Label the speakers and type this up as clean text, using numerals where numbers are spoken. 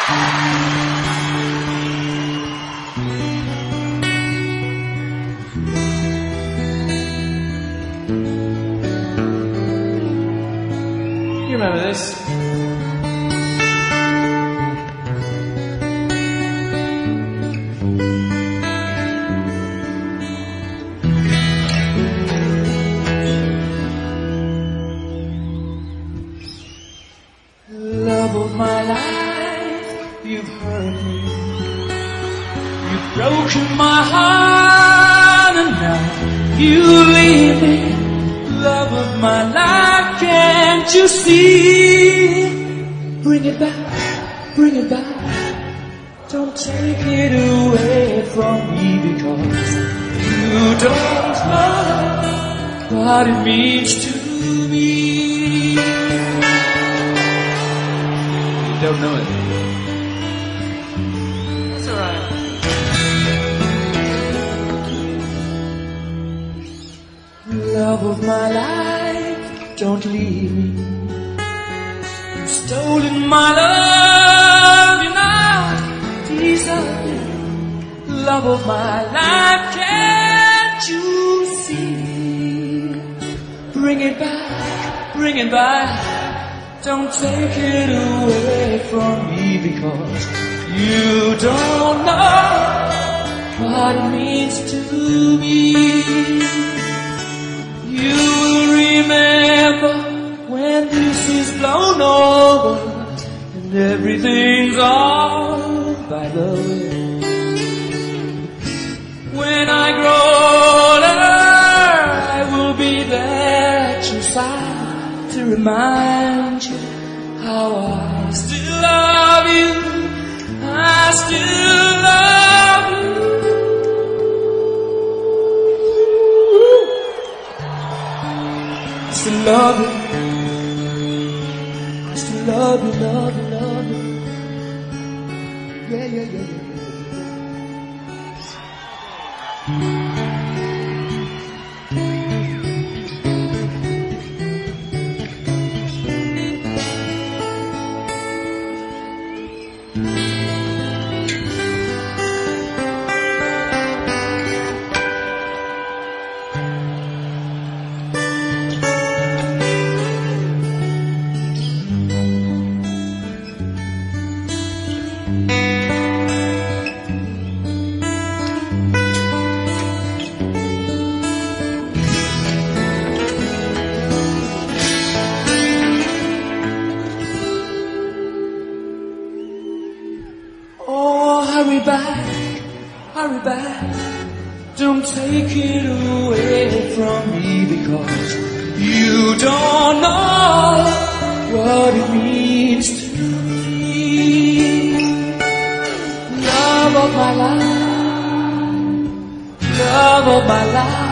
Speaker 1: You remember this? Love of my life, you've hurt me. You've broken my heart and now you leave me. Love of my life, can't you see? Bring it back, bring it back. Don't take it away from me, because you don't know what it means to me. You don't know it. That's alright. Love of my life, don't leave me. You've stolen my love, you now deserve it. Love of my life, can't you see? Bring it back, bring it back. Don't take it away from me, because you don't know what it means to me. You will remember when this is blown over and everything's all by the way. When I grow older, I will be there at your side to remind you how I still love you. I still love you. I still love you. I still love you, love you, love you. Yeah, yeah, yeah, yeah. Hurry back, hurry back. Don't take it away from me, because you don't know what it means to me. Love of my life, love of my life.